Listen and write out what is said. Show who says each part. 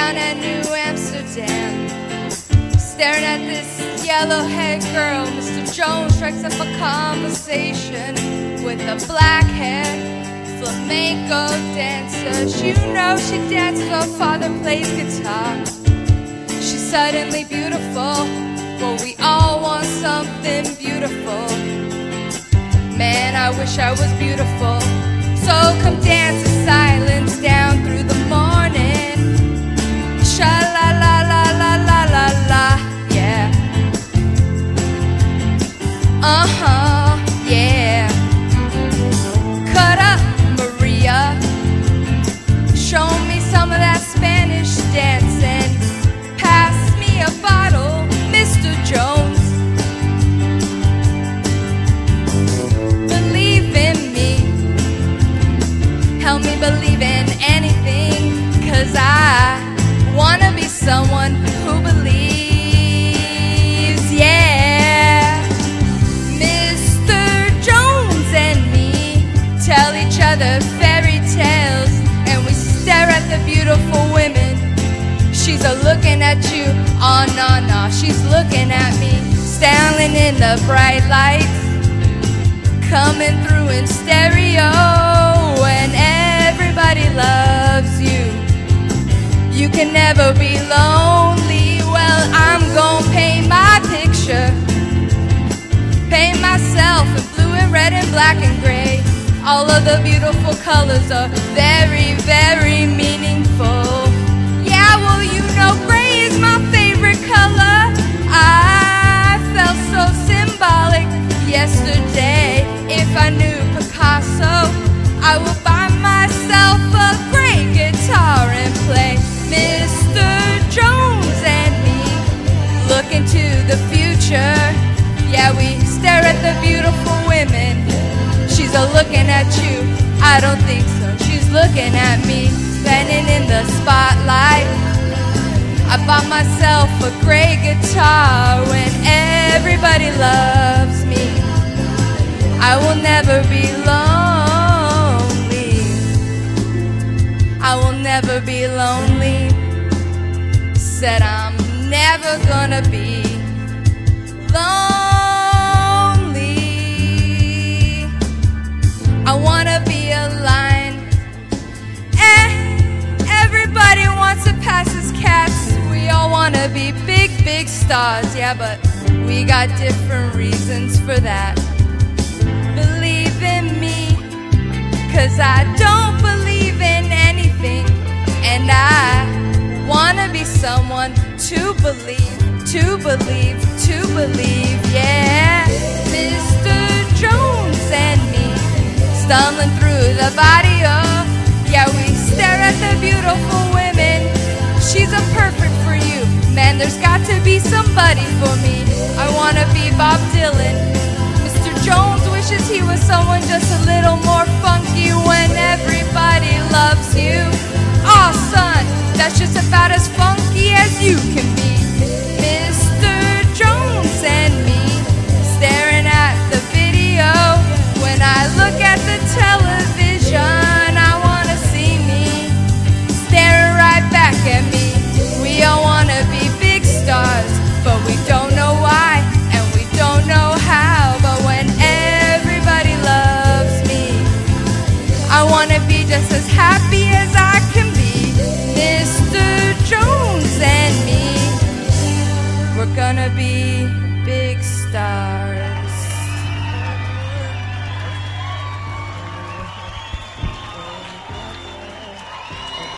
Speaker 1: down at New Amsterdam, staring at this yellow-haired girl. Mr. Jones strikes up a conversation with a black-haired flamenco dancer. You know she dances while father plays guitar. She's suddenly beautiful. Well, we all want something beautiful. Man, I wish I was beautiful. So come dance in silence down through the morning. Sha-la-la-la-la-la-la-la, yeah. Uh-huh, yeah. Cut up, Maria. Show me some of that Spanish dancing. Pass me a bottle, Mr. Jones. Believe in me. Help me believe in anything, 'cause I wanna be someone who believes, yeah. Mr. Jones and me tell each other fairy tales, and we stare at the beautiful women. She's a-looking at you, oh no, no, she's looking at me. Standing in the bright lights, coming through in stereo, and everybody loves you. You can never be lonely. Well, I'm gonna paint my picture, paint myself in blue and red and black and gray. All of the beautiful colors are very, very meaningful. Yeah, well, you know gray is my favorite color. I felt so symbolic yesterday. If I knew Picasso, I would buy myself a great guitar and play. Mr. Jones and me look into the future. Yeah, we stare at the beautiful women. She's a-looking at you, I don't think so. She's looking at me, standing in the spotlight. I bought myself a great guitar when everybody loves me. I will never be lonely. I will never be lonely. Said I'm never gonna be lonely. I wanna be a lion. Everybody wants to pass as cats. We all wanna be big, big stars. Yeah, but we got different reasons for that. Believe in me, 'cause I don't believe in anything, and I wanna be someone to believe, to believe, to believe, yeah. Mr. Jones and me stumbling through the barrio. Yeah, we stare at the beautiful women. She's a perfect for you. Man, there's got to be somebody for me. I wanna be Bob Dylan. Mr. Jones wishes he was someone just a little more funky. When everybody loves you, oh son, that's just about as funky as you can be. Mr. Jones and me staring at the video. When I look at the television, I wanna see me staring right back at me. We all wanna be big stars, but we don't know why, and we don't know how. But when everybody loves me, I wanna be just as happy as I can be. Mr. Jones and me, we're gonna be